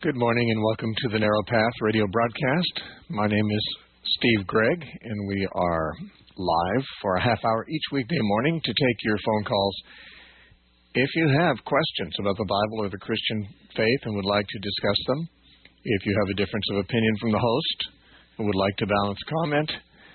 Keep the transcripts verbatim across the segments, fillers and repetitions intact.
Good morning and welcome to the Narrow Path radio broadcast. My name is Steve Gregg, and we are live for a half hour each weekday morning to take your phone calls. If you have questions about the Bible or the Christian faith and would like to discuss them, if you have a difference of opinion from the host and would like to balance comment,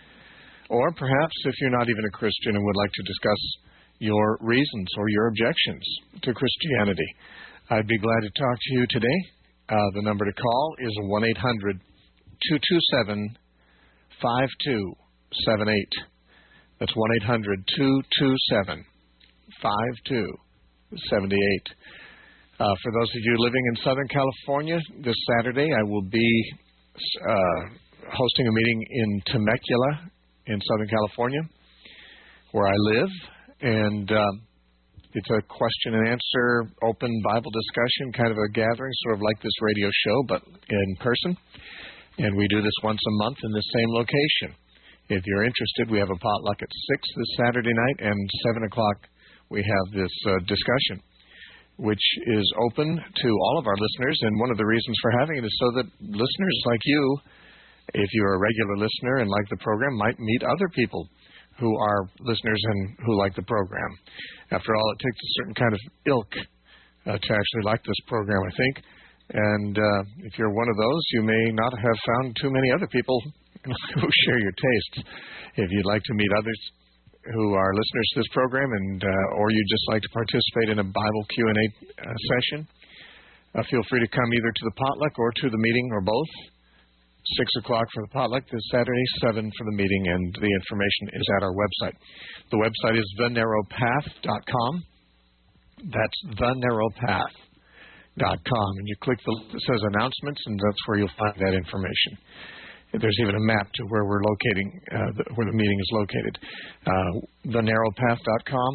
or perhaps if you're not even a Christian and would like to discuss your reasons or your objections to Christianity, I'd be glad to talk to you today. Uh, the number to call is one eight hundred two two seven five two seven eight. That's one eight hundred two two seven five two seven eight. Uh, for those of you living in Southern California, this Saturday I will be uh, hosting a meeting in Temecula in Southern California, where I live, and uh, it's a question and answer, open Bible discussion, kind of a gathering, sort of like this radio show, but in person. And we do this once a month in the same location. If you're interested, we have a potluck at six this Saturday night, and seven o'clock we have this uh, discussion, which is open to all of our listeners. And one of the reasons for having it is so that listeners like you, if you're a regular listener and like the program, might meet other people who are listeners and who like the program. After all, it takes a certain kind of ilk uh, to actually like this program, I think. And uh, if you're one of those, you may not have found too many other people who share your tastes. If you'd like to meet others who are listeners to this program, and uh, or you'd just like to participate in a Bible Q and A uh, session, uh, feel free to come either to the potluck or to the meeting, or both. Six o'clock for the potluck this Saturday, seven for the meeting, and the information is at our website. The website is the narrow path dot com. That's the narrow path dot com. And you click the link that says announcements, and that's where you'll find that information. There's even a map to where we're locating, uh, the, where the meeting is located. Uh, the narrow path dot com,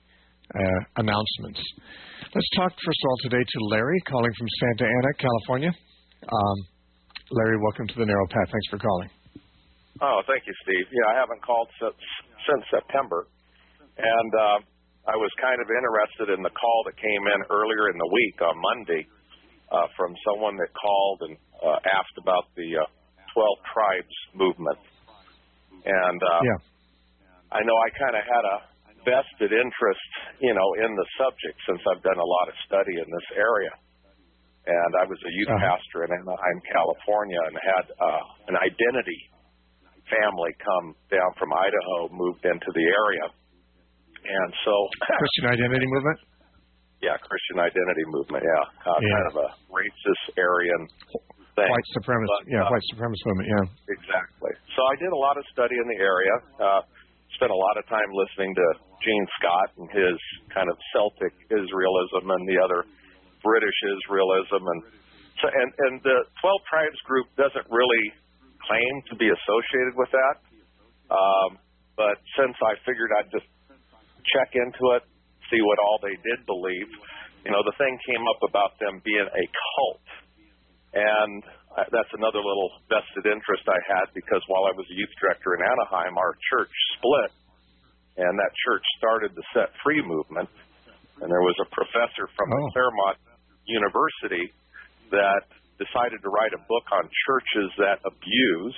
uh, announcements. Let's talk, first of all, today to Larry, calling from Santa Ana, California. Um, Larry, welcome to the Narrow Path. Thanks for calling. Oh, thank you, Steve. Yeah, I haven't called since, since September, and uh, I was kind of interested in the call that came in earlier in the week on Monday uh, from someone that called and uh, asked about the uh, twelve Tribes movement. And uh, yeah. I know I kind of had a vested interest, you know, in the subject since I've done a lot of study in this area. And I was a youth uh-huh. pastor in Anaheim, California, and had uh, an identity family come down from Idaho, moved into the area. And so... Christian Identity Movement? Yeah, Christian Identity Movement, yeah. Uh, yeah. Kind of a racist Aryan thing. White supremacist, but, yeah, uh, white supremacist movement, yeah. Exactly. So I did a lot of study in the area, uh, spent a lot of time listening to Gene Scott and his kind of Celtic Israelism and the other British Israelism, and so and, and the twelve Tribes group doesn't really claim to be associated with that. Um, but since I figured I'd just check into it, see what all they did believe, you know, the thing came up about them being a cult, and that's another little vested interest I had, because while I was a youth director in Anaheim, our church split, and that church started the Set Free movement, and there was a professor from oh. the Claremont University that decided to write a book on churches that abuse,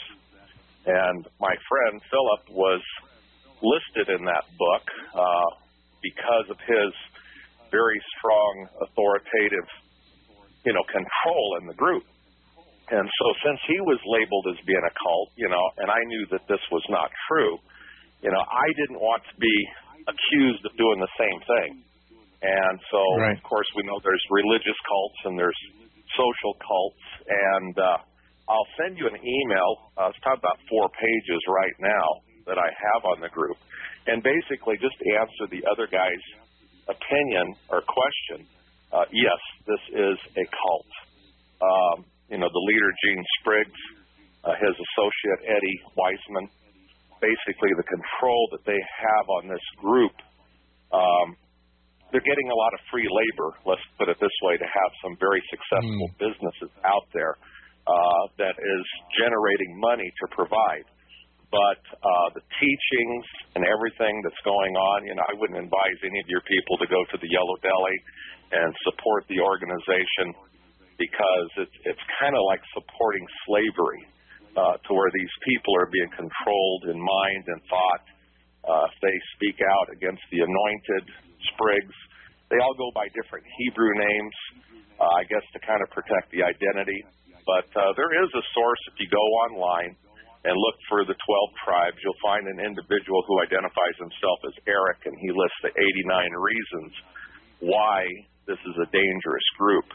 and my friend Philip was listed in that book uh, because of his very strong authoritative, you know, control in the group. And so since he was labeled as being a cult, you know, and I knew that this was not true, you know, I didn't want to be accused of doing the same thing. And so, right. of course, we know there's religious cults and there's social cults. And uh, I'll send you an email. Uh, it's probably about four pages right now that I have on the group. And basically just to answer the other guy's opinion or question, uh, yes, this is a cult. Um, you know, the leader, Gene Spriggs, uh, his associate, Eddie Weissman, basically the control that they have on this group, um, they're getting a lot of free labor, let's put it this way, to have some very successful mm. businesses out there uh, that is generating money to provide. But uh, the teachings and everything that's going on, you know, I wouldn't advise any of your people to go to the Yellow Deli and support the organization because it's it's kind of like supporting slavery, uh, to where these people are being controlled in mind and thought. Uh, if they speak out against the anointed sprigs, they all go by different Hebrew names, uh, I guess to kind of protect the identity. But uh, there is a source, if you go online and look for the twelve tribes, you'll find an individual who identifies himself as Eric, and he lists the eighty-nine reasons why this is a dangerous group.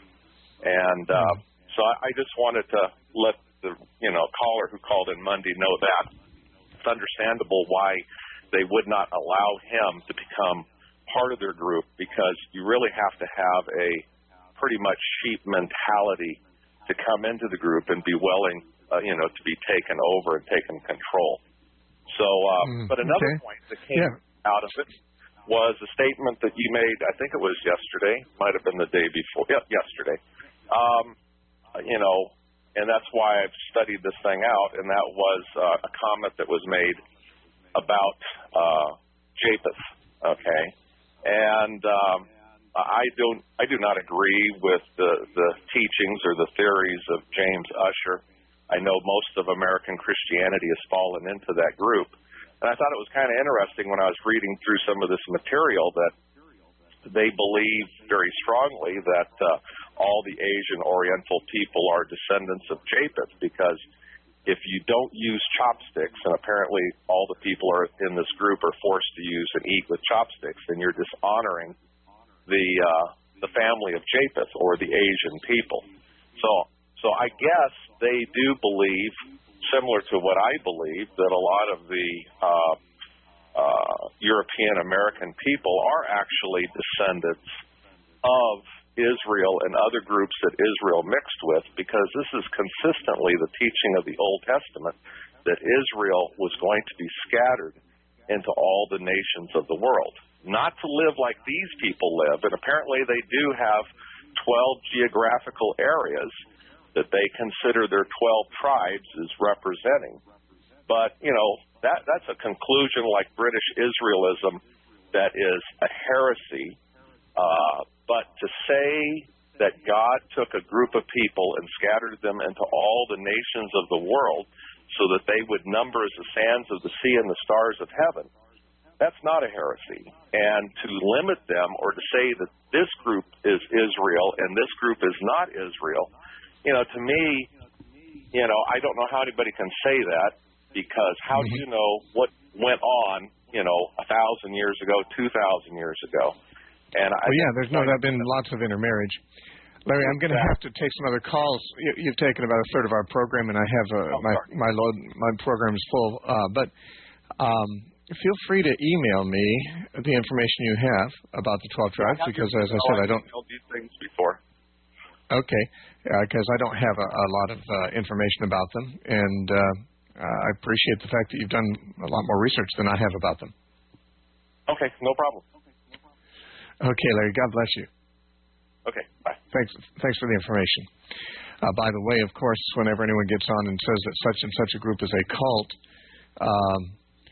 And uh, so I, I just wanted to let the you know caller who called in Monday know that it's understandable why they would not allow him to become part of their group, because you really have to have a pretty much sheep mentality to come into the group and be willing, uh, you know, to be taken over and taken control. So, uh, mm, but another okay. point that came yeah. out of it was a statement that you made, I think it was yesterday, might have been the day before, yeah, yesterday, um, you know, and that's why I've studied this thing out, and that was uh, a comment that was made about uh, Japheth, okay? And um, I don't, I do not agree with the, the teachings or the theories of James Ussher. I know most of American Christianity has fallen into that group. And I thought it was kind of interesting when I was reading through some of this material that they believe very strongly that uh, all the Asian Oriental people are descendants of Japheth, because if you don't use chopsticks, and apparently all the people are in this group are forced to use and eat with chopsticks, then you're dishonoring the uh, the family of Japheth, or the Asian people. So, so I guess they do believe, similar to what I believe, that a lot of the uh, uh, European American people are actually descendants of Israel and other groups that Israel mixed with, because this is consistently the teaching of the Old Testament, that Israel was going to be scattered into all the nations of the world. Not to live like these people live, and apparently they do have twelve geographical areas that they consider their twelve tribes as representing. But, you know, that that's a conclusion like British Israelism that is a heresy. Uh, but to say that God took a group of people and scattered them into all the nations of the world so that they would number as the sands of the sea and the stars of heaven, that's not a heresy. And to limit them, or to say that this group is Israel and this group is not Israel, you know, to me, you know, I don't know how anybody can say that, because how mm-hmm. do you know what went on, you know, a thousand years ago, two thousand years ago? And I, well, yeah, there's no, there have been lots of intermarriage. Larry, I'm going to have to take some other calls. You, you've taken about a third of our program, and I have a, oh, my sorry. my load, my program is full. Uh, but um, feel free to email me the information you have about the twelve tribes, because, as I said, I don't. These things before. Okay, because uh, I don't have a, a lot of uh, information about them, and uh, I appreciate the fact that you've done a lot more research than I have about them. Okay, no problem. Okay, Larry, God bless you. Okay, bye. Thanks, thanks for the information. Uh, by the way, of course, whenever anyone gets on and says that such and such a group is a cult, um,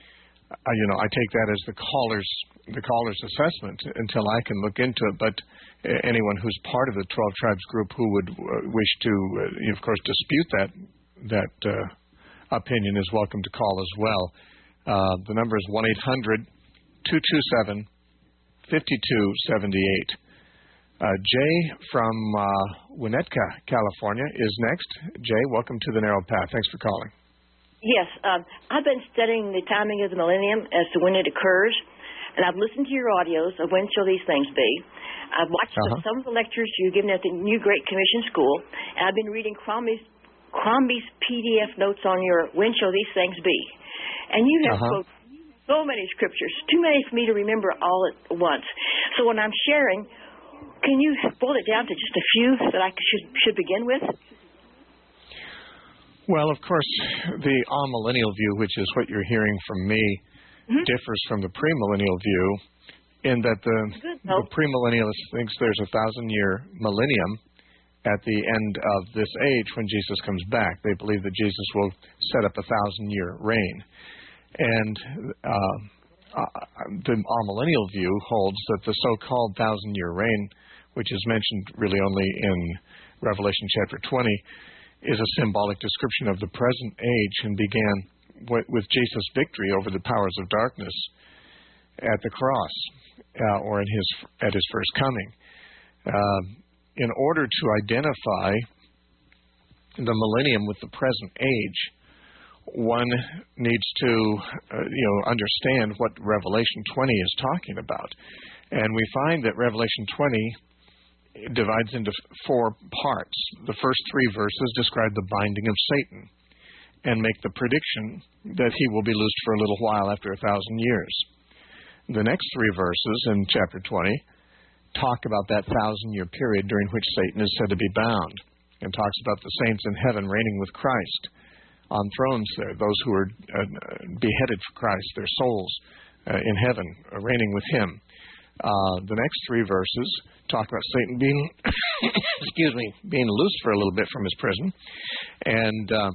I, you know, I take that as the caller's the caller's assessment until I can look into it. But uh, anyone who's part of the twelve tribes group who would uh, wish to, uh, of course, dispute that that uh, opinion is welcome to call as well. Uh, the number is one eight hundred two two seven five two seven eight. Uh, Jay from uh, Winnetka, California, is next. Jay, welcome to the Narrow Path. Thanks for calling. Yes, um, I've been studying the timing of the millennium as to when it occurs, and I've listened to your audios of when shall these things be. I've watched uh-huh. some of the lectures you've given at the New Great Commission School, and I've been reading Crombie's, Crombie's P D F notes on your when shall these things be. And you have uh-huh. quoted so many scriptures, too many for me to remember all at once. So when I'm sharing, can you boil it down to just a few that I should should begin with? Well, of course, the amillennial view, which is what you're hearing from me, mm-hmm. differs from the premillennial view in that the, the premillennialist thinks there's a thousand-year millennium at the end of this age when Jesus comes back. They believe that Jesus will set up a thousand-year reign. And uh, uh, the amillennial view holds that the so-called thousand-year reign, which is mentioned really only in Revelation chapter twenty is a symbolic description of the present age and began w- with Jesus' victory over the powers of darkness at the cross uh, or in his at his first coming. Uh, in order to identify the millennium with the present age, one needs to uh, you know understand what Revelation twenty is talking about. And we find that Revelation twenty divides into four parts. The first three verses describe the binding of Satan and make the prediction that he will be loosed for a little while after a thousand years. The next three verses in chapter twenty talk about that thousand-year period during which Satan is said to be bound, and talks about the saints in heaven reigning with Christ on thrones there, those who are uh, beheaded for Christ, their souls uh, in heaven, uh, reigning with him. Uh, the next three verses talk about Satan being, excuse me, being loosed for a little bit from his prison, and uh,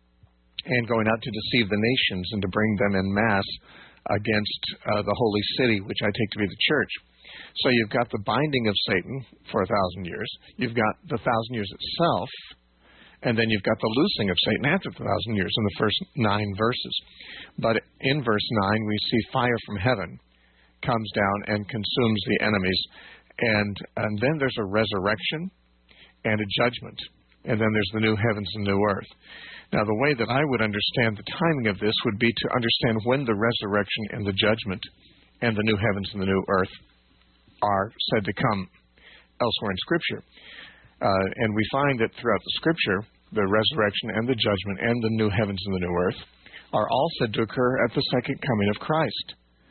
and going out to deceive the nations and to bring them en masse against uh, the holy city, which I take to be the church. So you've got the binding of Satan for a thousand years. You've got the thousand years itself, and then you've got the loosing of Satan after the thousand years in the first nine verses. But in verse nine, we see fire from heaven comes down and consumes the enemies, and and then there's a resurrection and a judgment, and then there's the new heavens and new earth. Now, the way that I would understand the timing of this would be to understand when the resurrection and the judgment and the new heavens and the new earth are said to come elsewhere in Scripture. Uh, and we find that throughout the Scripture, the resurrection and the judgment and the new heavens and the new earth are all said to occur at the second coming of Christ.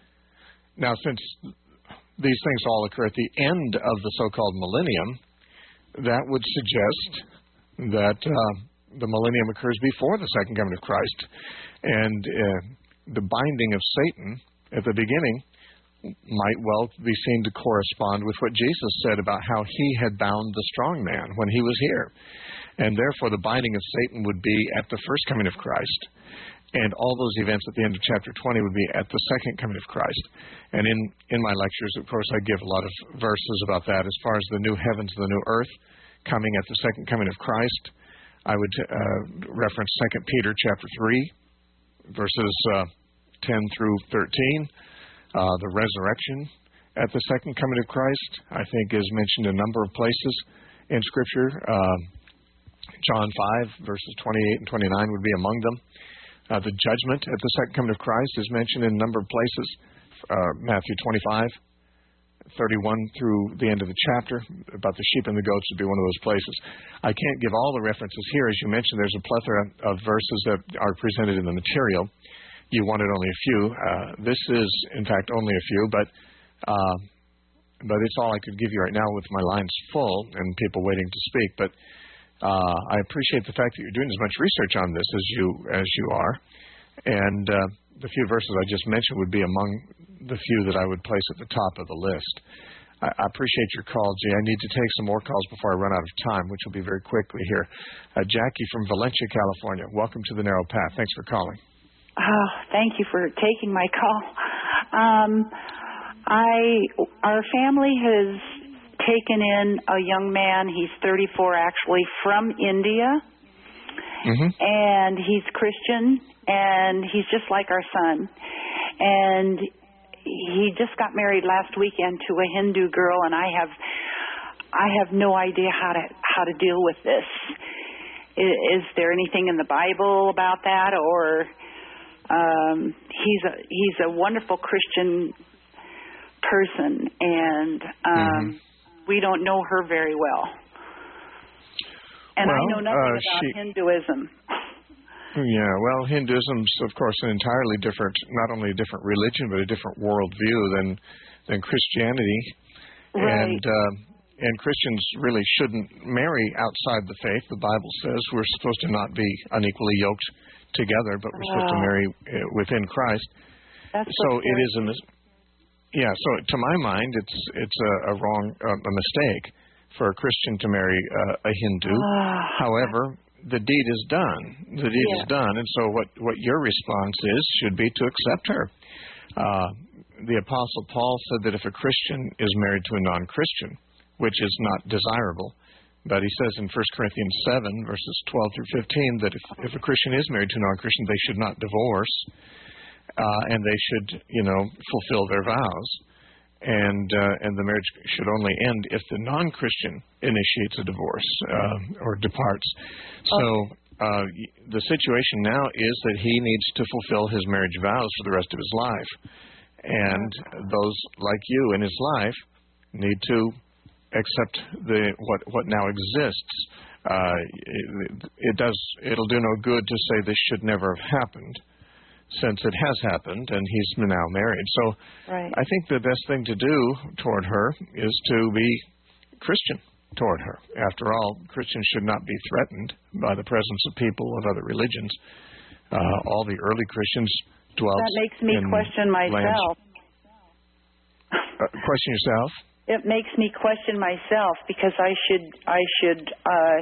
Now, since these things all occur at the end of the so-called millennium, that would suggest that uh, the millennium occurs before the second coming of Christ. And uh, the binding of Satan at the beginning might well be seen to correspond with what Jesus said about how he had bound the strong man when he was here. And therefore, the binding of Satan would be at the first coming of Christ. And all those events at the end of chapter twenty would be at the second coming of Christ. And in, in my lectures, of course, I give a lot of verses about that as far as the new heavens and the new earth coming at the second coming of Christ. I would uh, reference Second Peter chapter three, verses uh, ten through thirteen. Uh, the resurrection at the second coming of Christ, I think, is mentioned in a number of places in Scripture. Uh, John five, verses twenty-eight and twenty-nine would be among them. Uh, the judgment at the second coming of Christ is mentioned in a number of places. Uh, Matthew twenty-five, thirty-one through the end of the chapter, about the sheep and the goats would be one of those places. I can't give all the references here. As you mentioned, there's a plethora of verses that are presented in the material. You wanted only a few. Uh, this is, in fact, only a few, but uh, but it's all I could give you right now with my lines full and people waiting to speak. But uh, I appreciate the fact that you're doing as much research on this as you as you are, and uh, the few verses I just mentioned would be among the few that I would place at the top of the list. I, I appreciate your call, Jay. I need to take some more calls before I run out of time, which will be very quickly here. Uh, Jackie from Valencia, California. Welcome to the Narrow Path. Thanks for calling. Oh, thank you for taking my call. Um, I our family has taken in a young man. He's thirty-four, actually, from India, mm-hmm. and he's Christian, and he's just like our son. And he just got married last weekend to a Hindu girl, and I have I have no idea how to how to deal with this. Is, is there anything in the Bible about that, or? Um, he's a he's a wonderful Christian person, and um, mm-hmm. we don't know her very well. And well, I know nothing uh, about she, Hinduism. Yeah, well, Hinduism's, of course, an entirely different, not only a different religion, but a different worldview than than Christianity. Right. And uh, and Christians really shouldn't marry outside the faith. The Bible says we're supposed to not be unequally yoked together, but we're supposed wow. to marry within Christ. That's so so it is a mis- yeah. So to my mind, it's it's a, a wrong uh, a mistake for a Christian to marry uh, a Hindu. Oh, However, the deed is done. The deed yeah. is done, and so what what your response is should be to accept her. Uh, the Apostle Paul said that if a Christian is married to a non-Christian, which is not desirable, But he says in First Corinthians seven, verses twelve through fifteen, that if, if a Christian is married to a non-Christian, they should not divorce, uh, and they should, you know, fulfill their vows. And uh, and the marriage should only end if the non-Christian initiates a divorce uh, or departs. So uh, the situation now is that he needs to fulfill his marriage vows for the rest of his life. And those like you in his life need to accept the what what now exists. Uh, it, it does it'll do no good to say this should never have happened, since it has happened and he's now married. So right. I think the best thing to do toward her is to be Christian toward her. After all, Christians should not be threatened by the presence of people of other religions. Uh, all the early Christians dwelt in That makes me question myself. Uh, question yourself? It makes me question myself because I should I should uh,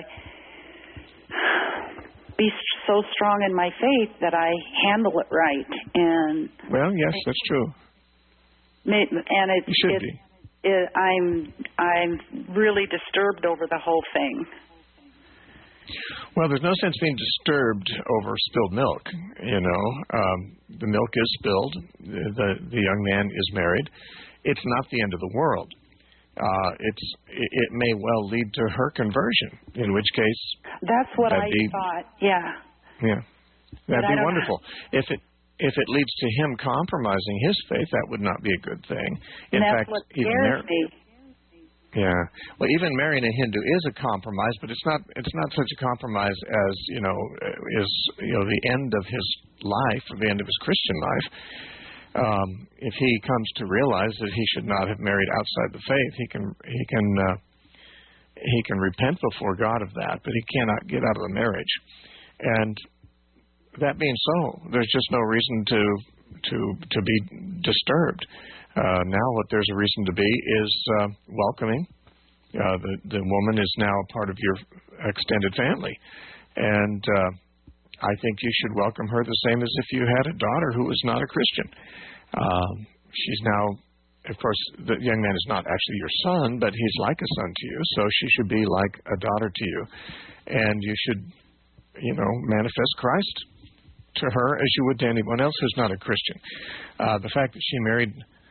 be so strong in my faith that I handle it right. And well, yes, that's true. And it, you should it, be. It, I'm I'm really disturbed over the whole thing. Well, there's no sense being disturbed over spilled milk. You know, um, the milk is spilled. The the young man is married. It's not the end of the world. Uh, it's it, it may well lead to her conversion. In which case, that's what I be, thought. Yeah. Yeah, that'd but be wonderful. Know. If it if it leads to him compromising his faith, that would not be a good thing. In that's fact, what even scares mar- me. Yeah. Well, even marrying a Hindu is a compromise, but it's not it's not such a compromise as, you know, is, you know, the end of his life, or the end of his Christian life. Um, if he comes to realize that he should not have married outside the faith, he can he can uh, he can repent before God of that, but he cannot get out of the marriage. And that being so, there's just no reason to to to be disturbed. Uh, now, what there's a reason to be is uh, welcoming. Uh, the the woman is now a part of your extended family, and uh, I think you should welcome her the same as if you had a daughter who was not a Christian. Um, she's now, of course, the young man is not actually your son, but he's like a son to you, so she should be like a daughter to you, and you should, you know, manifest Christ to her as you would to anyone else who's not a Christian. Uh, the fact that she married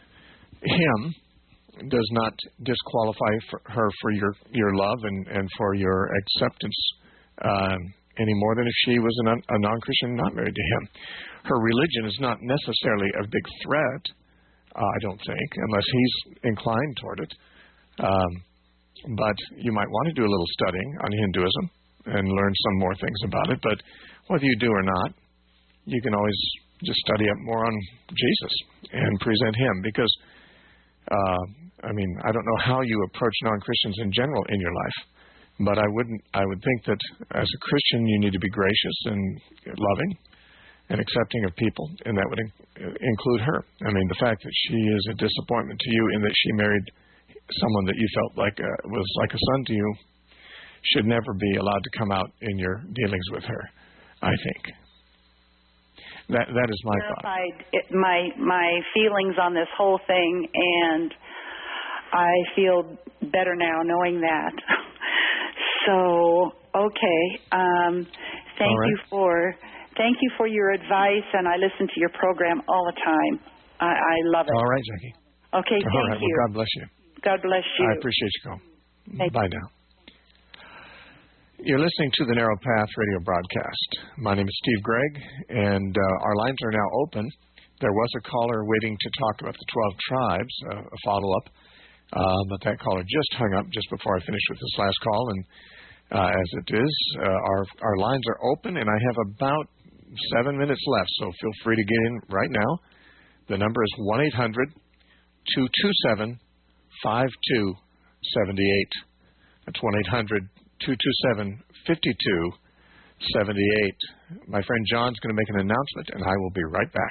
him does not disqualify for her for your, your love and, and for your acceptance um, any more than if she was a, non, a non-Christian not married to him. Her religion is not necessarily a big threat, uh, I don't think, unless he's inclined toward it. Um, but you might want to do a little studying on Hinduism and learn some more things about it. But whether you do or not, you can always just study up more on Jesus and present him, because Uh, I mean, I don't know how you approach non-Christians in general in your life, but I wouldn't. I would think that as a Christian, you need to be gracious and loving and accepting of people, and that would in- include her. I mean, the fact that she is a disappointment to you in that she married someone that you felt like a, was like a son to you should never be allowed to come out in your dealings with her, I think. That that is my thought. It, my my feelings on this whole thing, and I feel better now knowing that. So okay, um, thank right. you for thank you for your advice, and I listen to your program all the time. I, I love it. All right, Jackie. Okay, all thank right. you. Well, God bless you. God bless you. I appreciate you calling. Thank Bye you. now. You're listening to the Narrow Path radio broadcast. My name is Steve Gregg, and uh, our lines are now open. There was a caller waiting to talk about the twelve tribes, uh, a follow-up, uh, but that caller just hung up just before I finished with this last call. And uh, as it is, uh, our our lines are open, and I have about seven minutes left, so feel free to get in right now. The number is one eight hundred two two seven five two seven eight. That's one eight hundred two two seven five two seven eight. My friend John's going to make an announcement, and I will be right back.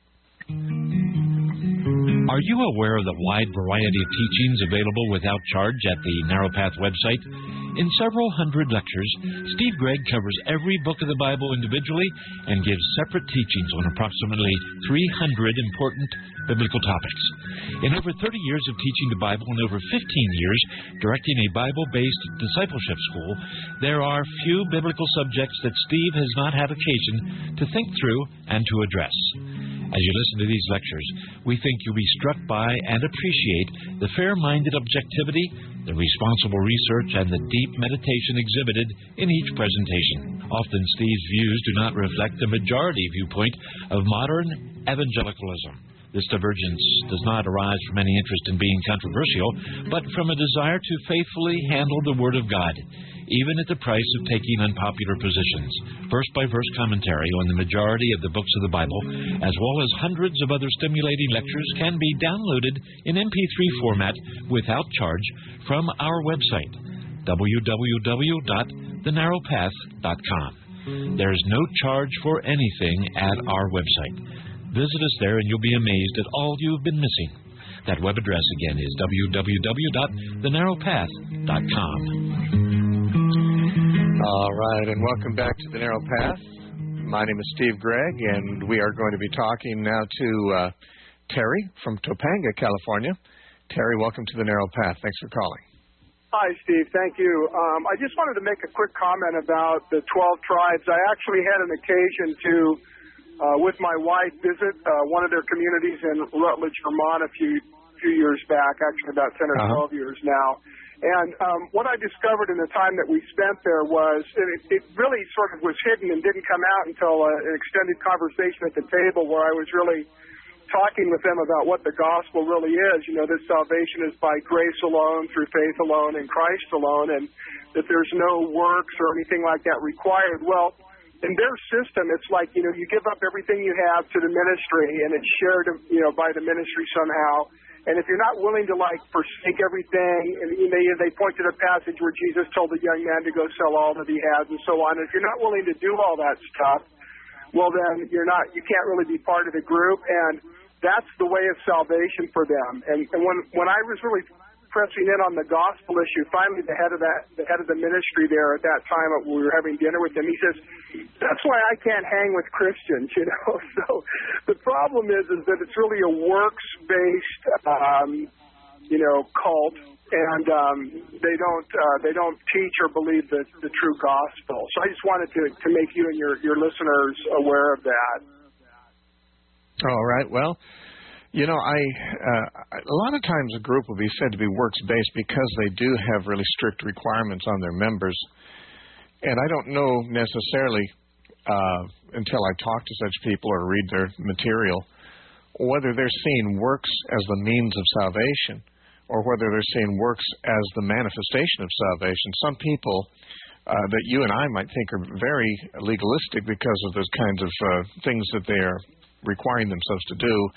Are you aware of the wide variety of teachings available without charge at the Narrow Path website? In several hundred lectures, Steve Gregg covers every book of the Bible individually and gives separate teachings on approximately three hundred important biblical topics. In over thirty years of teaching the Bible and over fifteen years directing a Bible-based discipleship school, there are few biblical subjects that Steve has not had occasion to think through and to address. As you listen to these lectures, we think you'll be struck by and appreciate the fair-minded objectivity, the responsible research, and the deep meditation exhibited in each presentation. Often Steve's views do not reflect the majority viewpoint of modern evangelicalism. This divergence does not arise from any interest in being controversial, but from a desire to faithfully handle the Word of God, even at the price of taking unpopular positions. Verse-by-verse commentary on the majority of the books of the Bible, as well as hundreds of other stimulating lectures, can be downloaded in M P three format without charge from our website, w w w dot the narrow path dot com. There is no charge for anything at our website. Visit us there and you'll be amazed at all you've been missing. That web address again is w w w dot the narrow path dot com. All right, and welcome back to The Narrow Path. My name is Steve Gregg, and we are going to be talking now to uh, Terry from Topanga, California. Terry, welcome to The Narrow Path. Thanks for calling. Hi, Steve. Thank you. Um, I just wanted to make a quick comment about the twelve tribes. I actually had an occasion to Uh, with my wife, visit uh, one of their communities in Rutledge, Vermont a few few years back, actually about ten or twelve uh-huh. years now. And um, what I discovered in the time that we spent there was it, it really sort of was hidden and didn't come out until uh, an extended conversation at the table where I was really talking with them about what the gospel really is. You know, that salvation is by grace alone, through faith alone, in Christ alone, and that there's no works or anything like that required. Well, in their system, it's like, you know, you give up everything you have to the ministry, and it's shared, you know, by the ministry somehow. And if you're not willing to, like, forsake everything, and you know, they point to the passage where Jesus told the young man to go sell all that he has and so on. If you're not willing to do all that stuff, well, then you're not, you can't really be part of the group. And that's the way of salvation for them. And, and when when I was really pressing in on the gospel issue, finally the head of that, the head of the ministry there at that time, we were having dinner with him. He says, "That's why I can't hang with Christians, you know." So the problem is, is that it's really a works-based, um, you know, cult, and um, they don't uh, they don't teach or believe the the true gospel. So I just wanted to to make you and your your listeners aware of that. All right. Well, you know, I uh, a lot of times a group will be said to be works-based because they do have really strict requirements on their members. And I don't know necessarily, uh, until I talk to such people or read their material, whether they're seeing works as the means of salvation or whether they're seeing works as the manifestation of salvation. Some people uh, that you and I might think are very legalistic because of those kinds of uh, things that they are requiring themselves to do,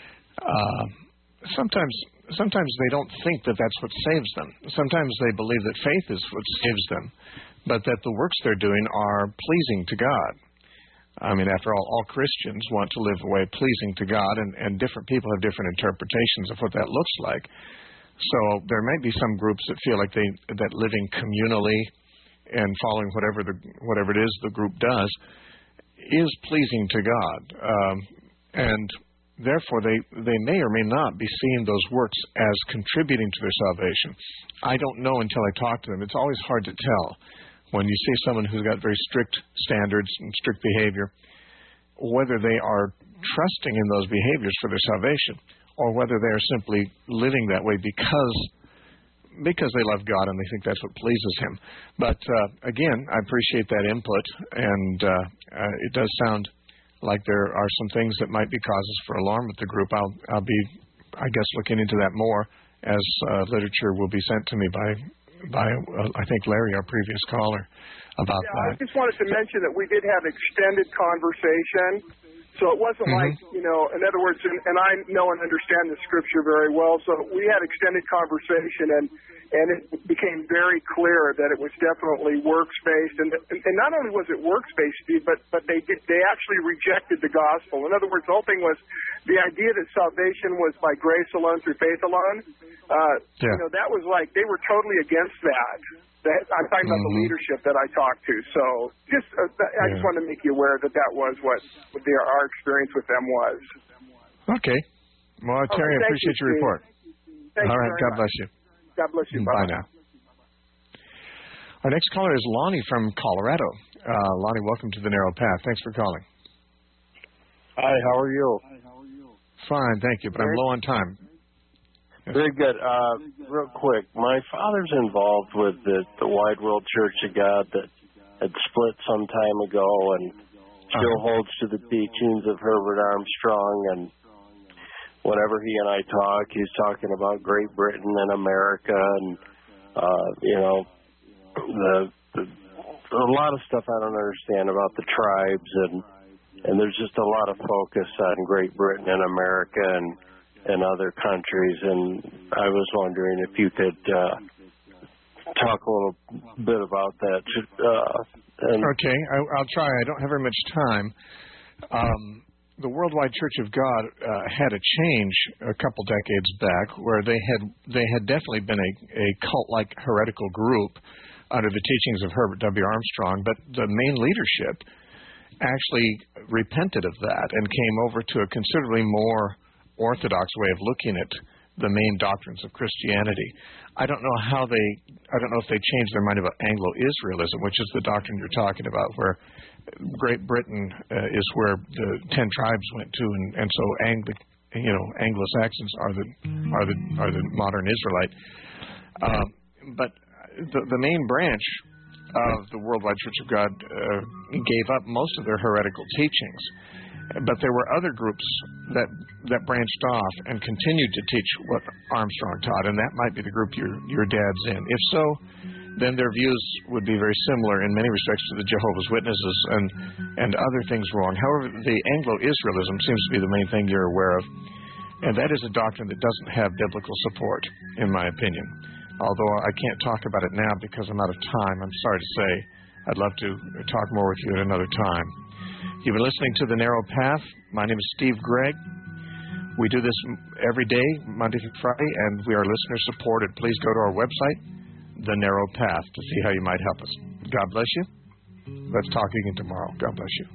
Uh, sometimes sometimes they don't think that that's what saves them. Sometimes they believe that faith is what saves them, but that the works they're doing are pleasing to God. I mean, after all, all Christians want to live a way pleasing to God, and, and different people have different interpretations of what that looks like. So there might be some groups that feel like they that living communally and following whatever the whatever it is the group does is pleasing to God, um, and therefore, they, they may or may not be seeing those works as contributing to their salvation. I don't know until I talk to them. It's always hard to tell when you see someone who's got very strict standards and strict behavior, whether they are trusting in those behaviors for their salvation or whether they are simply living that way because because they love God and they think that's what pleases Him. But, uh, again, I appreciate that input, and uh, uh, it does sound like there are some things that might be causes for alarm with the group. I'll, I'll be, I guess, looking into that more as uh, literature will be sent to me by, by uh, I think, Larry, our previous caller, about yeah, that. I just wanted to mention that we did have extended conversation. So it wasn't mm-hmm. like, you know, in other words, and, and I know and understand the Scripture very well, so we had extended conversation, and, and it became very clear that it was definitely works-based. And, and not only was it works-based, Steve, but, but they did, they actually rejected the gospel. In other words, the whole thing was the idea that salvation was by grace alone, through faith alone. Uh, yeah. You know, that was like, they were totally against that. The, I'm talking about mm-hmm. the leadership that I talked to. So just uh, th- I yeah. just wanted to make you aware that that was what, what the, our experience with them was. Okay. Well, Terry, I appreciate you, your report. Thank All you right. God much. bless you. God bless you. Bye, Bye now. Our next caller is Lonnie from Colorado. Uh, Lonnie, welcome to the Narrow Path. Thanks for calling. Hi, how are you? Fine, thank you, but I'm low on time. Very good. Uh, real quick, my father's involved with the, the Wide World Church of God that had split some time ago and still uh-huh. holds to the teachings of Herbert Armstrong. And whenever he and I talk, he's talking about Great Britain and America and, uh, you know, the, the a lot of stuff I don't understand about the tribes, and and there's just a lot of focus on Great Britain and America and and other countries, and I was wondering if you could uh, talk a little bit about that. Uh, and okay, I, I'll try. I don't have very much time. Um, the Worldwide Church of God uh, had a change a couple decades back, where they had they had definitely been a, a cult-like heretical group under the teachings of Herbert W. Armstrong, but the main leadership actually repented of that and came over to a considerably more orthodox way of looking at the main doctrines of Christianity. I don't know how they, I don't know if they changed their mind about Anglo-Israelism, which is the doctrine you're talking about, where Great Britain uh, is where the ten tribes went to, and, and so Angli, you know, Anglo-Saxons are the are the are the modern Israelite. Um, but the, the main branch of the Worldwide Church of God uh, gave up most of their heretical teachings. But there were other groups that that branched off and continued to teach what Armstrong taught, and that might be the group your your dad's in. If so, then their views would be very similar in many respects to the Jehovah's Witnesses and and other things wrong. However, the Anglo-Israelism seems to be the main thing you're aware of, and that is a doctrine that doesn't have biblical support, in my opinion. Although I can't talk about it now because I'm out of time. I'm sorry to say. I'd love to talk more with you at another time. You've been listening to The Narrow Path. My name is Steve Gregg. We do this every day, Monday through Friday, and we are listener-supported. Please go to our website, The Narrow Path, to see how you might help us. God bless you. Let's talk again tomorrow. God bless you.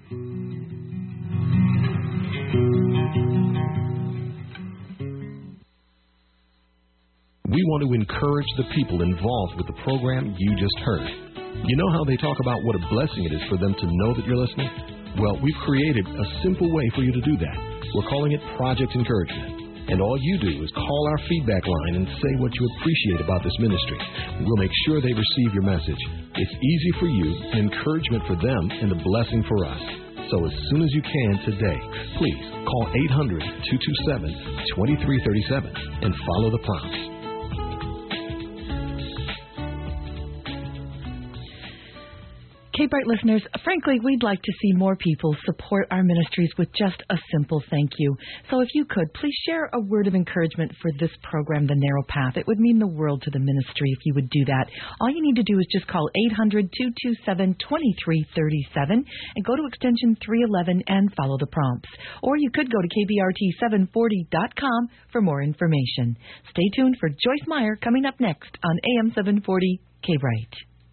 We want to encourage the people involved with the program you just heard. You know how they talk about what a blessing it is for them to know that you're listening? Well, we've created a simple way for you to do that. We're calling it Project Encouragement. And all you do is call our feedback line and say what you appreciate about this ministry. We'll make sure they receive your message. It's easy for you, an encouragement for them, and a blessing for us. So as soon as you can today, please call eight hundred, two two seven, two three three seven and follow the prompts. K-Bright listeners, frankly, we'd like to see more people support our ministries with just a simple thank you. So if you could, please share a word of encouragement for this program, The Narrow Path. It would mean the world to the ministry if you would do that. All you need to do is just call eight hundred, two two seven, two three three seven and go to extension three eleven and follow the prompts. Or you could go to K B R T seven forty dot com for more information. Stay tuned for Joyce Meyer coming up next on A M seven forty K-Bright.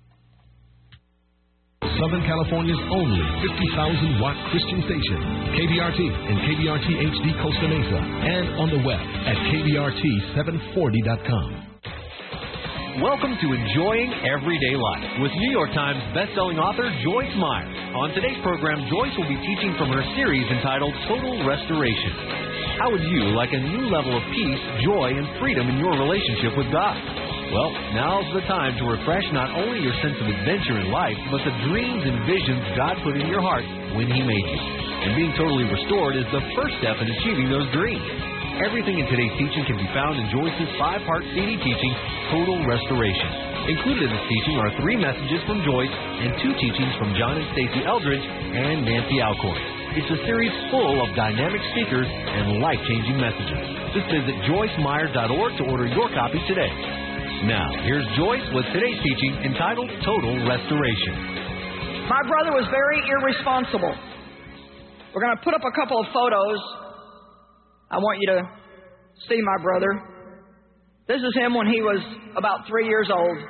Southern California's only fifty thousand watt Christian station, K B R T and K B R T H D Costa Mesa, and on the web at K B R T seven forty dot com. Welcome to Enjoying Everyday Life with New York Times bestselling author Joyce Meyer. On today's program, Joyce will be teaching from her series entitled Total Restoration. How would you like a new level of peace, joy, and freedom in your relationship with God? Well, now's the time to refresh not only your sense of adventure in life, but the dreams and visions God put in your heart when He made you. And being totally restored is the first step in achieving those dreams. Everything in today's teaching can be found in Joyce's five-part C D teaching, Total Restoration. Included in this teaching are three messages from Joyce and two teachings from John and Stacey Eldridge and Nancy Alcorn. It's a series full of dynamic speakers and life-changing messages. Just visit Joyce Meyer dot org to order your copy today. Now, here's Joyce with today's teaching entitled Total Restoration. My brother was very irresponsible. We're going to put up a couple of photos. I want you to see my brother. This is him when he was about three years old.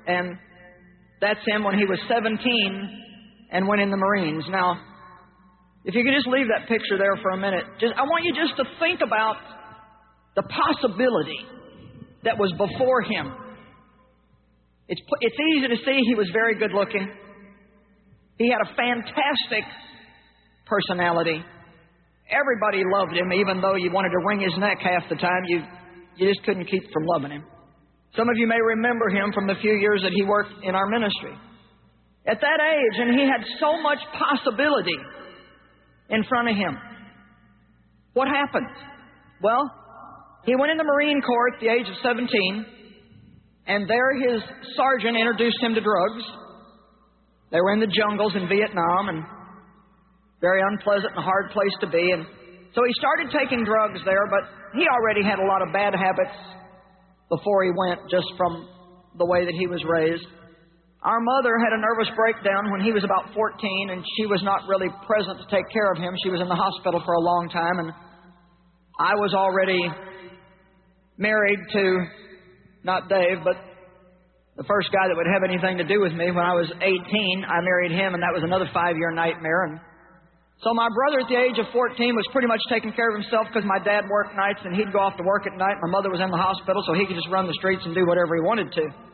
And that's him when he was seventeen and went in the Marines. Now, if you could just leave that picture there for a minute, just, I want you just to think about the possibility that was before him. It's, it's easy to see he was very good looking. He had a fantastic personality. Everybody loved him, even though you wanted to wring his neck half the time. You, you just couldn't keep from loving him. Some of you may remember him from the few years that he worked in our ministry. At that age, and he had so much possibility in front of him. What happened? Well, he went in the Marine Corps at the age of seventeen, and there his sergeant introduced him to drugs. They were in the jungles in Vietnam, and very unpleasant and hard place to be. And so he started taking drugs there, but he already had a lot of bad habits before he went, just from the way that he was raised. Our mother had a nervous breakdown when he was about fourteen, and she was not really present to take care of him. She was in the hospital for a long time, and I was already married to, not Dave, but the first guy that would have anything to do with me. When I was eighteen, I married him, and that was another five-year nightmare. And so my brother at the age of fourteen was pretty much taking care of himself because my dad worked nights, and he'd go off to work at night. My mother was in the hospital, so he could just run the streets and do whatever he wanted to.